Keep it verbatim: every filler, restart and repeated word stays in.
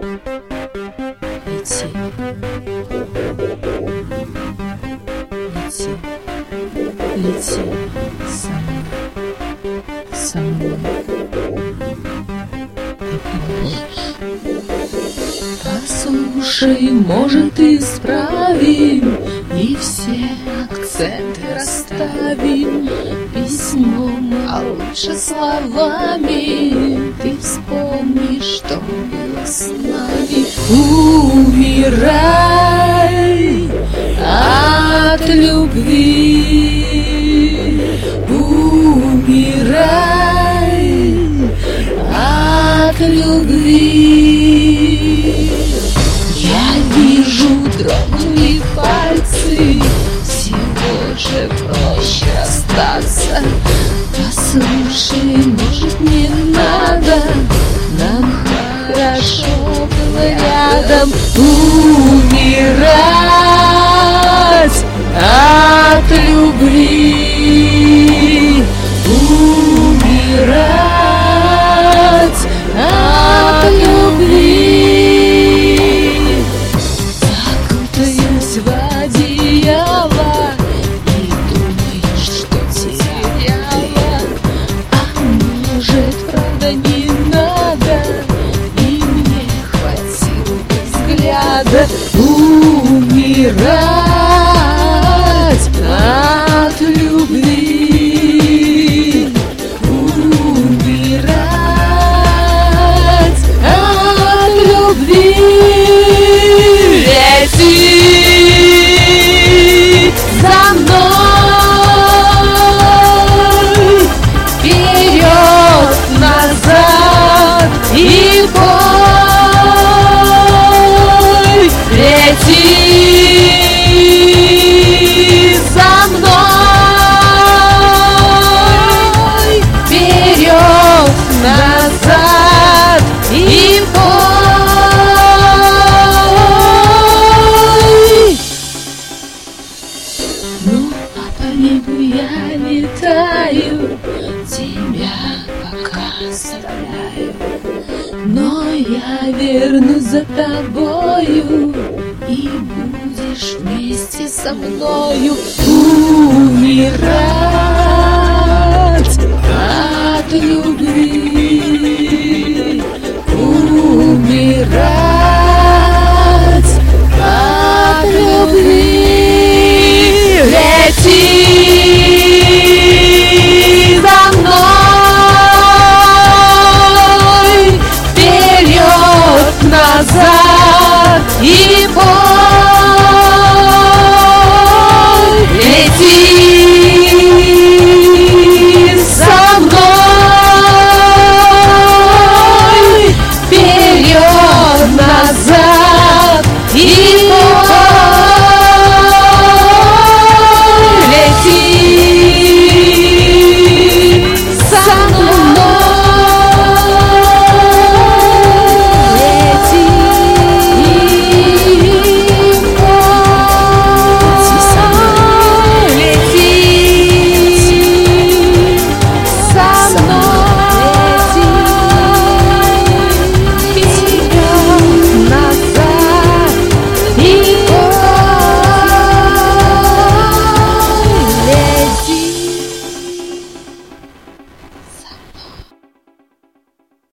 Лети, лети, лети со мной, со мной. Послушай, может, исправим и все акценты расставим письмом, а лучше словами. Ты вспомни, что было с нами. Умирай от любви, умирай от любви. Я вижу, дрогнули пальцы, всего же проще расстаться. Послушай, может, не надо, нам хорошо было рядом. Умирать от любви, умирать от любви. Закутаюсь в одеяло и думаю, что теряла. А может, правда, не надо, и мне хватило бы взгляда. Умирать от любви, умирать от любви. Лети за мной, вперед, назад и бой. Лети за мной, вперед, назад и бой. Ну, а по небу я летаю, тебя пока оставляю, но я вернусь за тобою, и будешь вместе со мною. Умирай